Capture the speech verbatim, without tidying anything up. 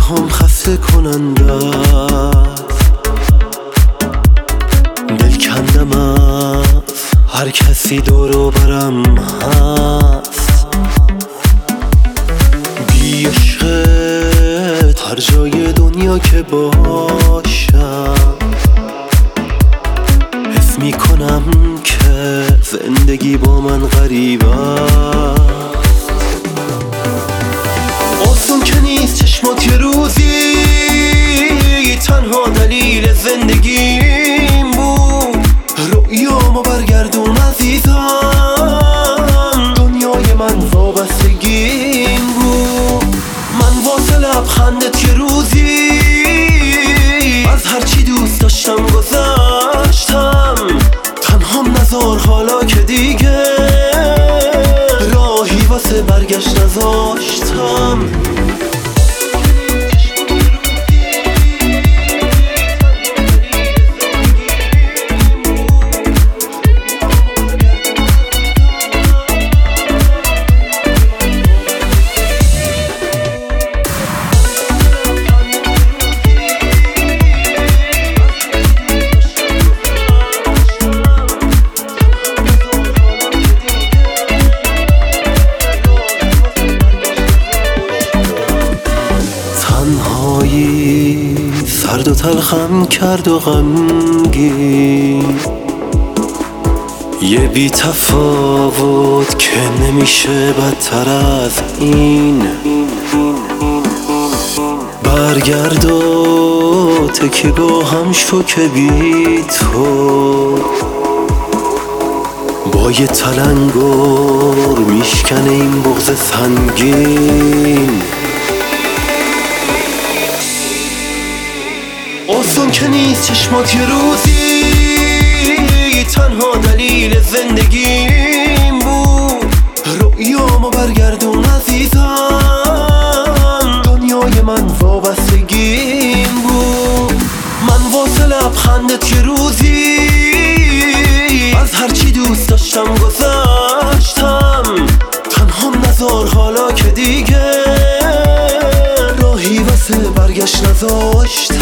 تنهام خسته کننده است، دل کندم از هر کسی دور و برم هست. بی عشقت هر جای دنیا که باشم حس میکنم که زندگی با من غریب است. آسون که نیست چشمات یه روزی تنها دلیل زندگیم بود. رؤیامو برگردون عزیزم، دنیای من وابستگیم بود. من واسه لبخندت یه روزی از هرچی دوست داشتم گذشتم. تنهام نذار حالا که دیگه راهی واسه برگشت نذاشتم. تنهایی سرد و تلخم کرد و غمگین، یه بی تفاوت که نمیشه بدتر از این. برگرد و تکیه با هم شو که بی تو با یه تلنگر میشکنه این بغض سنگین. آسون که نیست چشمات یه روزی تنها دلیل زندگیم بود. رؤیامو برگردون عزیزم، دنیای من وابستگیم بود. من واسه لبخندت یه روزی از هرچی دوست داشتم گذشتم. تنهام نذار حالا که دیگه راهی واسه برگشت نذاشتم.